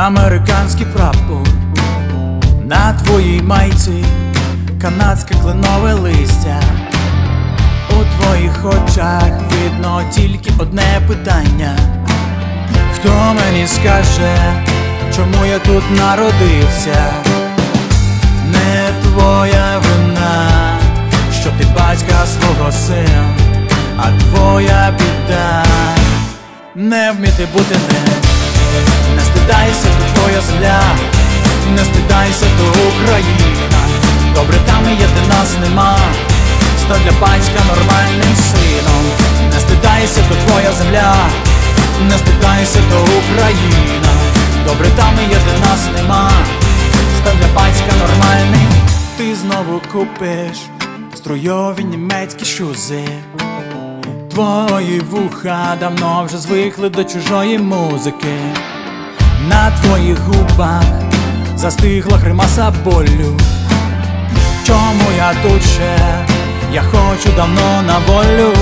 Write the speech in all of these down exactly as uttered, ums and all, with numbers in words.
американський прапор на твоїй майці, канадське кленове листя. У твоїх очах видно тільки одне питання: хто мені скаже, чому я тут народився? Не твоя вина, що ти батька свого сина, а твоя біда не вміти бути ним. Не стидайся, то твоя земля, не стидайся, то Україна. Добре там і є, де нас нема, стань для батька нормальним сином. Не стидайся, то твоя земля, не стидайся, то Україна. Добре там і є, де нас нема, стань для батька нормальним. Ти знову купиш струйові німецькі шузи. Твої вуха давно вже звикли до чужої музики. На твоїх губах застигла гримаса болю. Чому я тут ще? Я хочу давно на волю.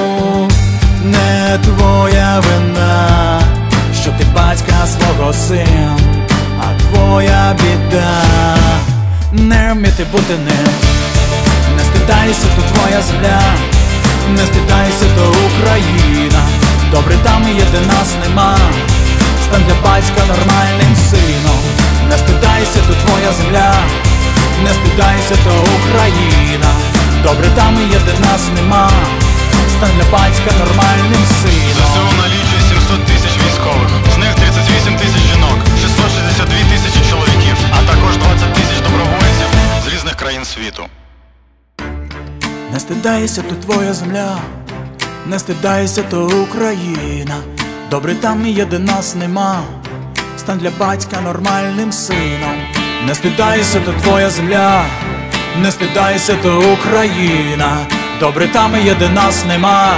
Не твоя вина, що ти батька свого сина, а твоя біда не вміти бути ним. Не стидайся, то твоя земля, не стидайся, то Україна. Добре там і є, де нас нема, стань для батька нормальним сином. Не стидайся, то твоя земля, не стидайся, то Україна. Добре там і є, де нас нема, стань для батька нормальним сином. ЗСУ налічує сімсот тисяч військових, з них тридцять вісім тисяч жінок, шістсот шістдесят дві тисячі чоловіків, а також двадцять тисяч добровольців з різних країн світу. Не стидайся, то твоя земля, не стидайся, то Україна. Добре там і є, де нас нема, стань для батька нормальним сином. Не стидайся, то твоя земля, не стидайся, то Україна. Добре там і є, де нас нема.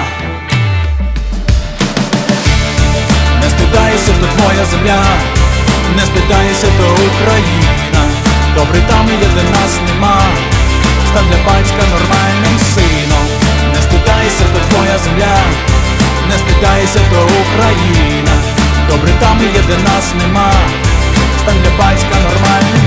Не стидайся, то твоя земля, не стидайся, то Україна. Добре там і є, де нас нема, стань для батька нормальним сином. Не стидайся, то твоя земля, не стидайся, то Україна. Добре там і є, де нас нема, стань для батька нормальним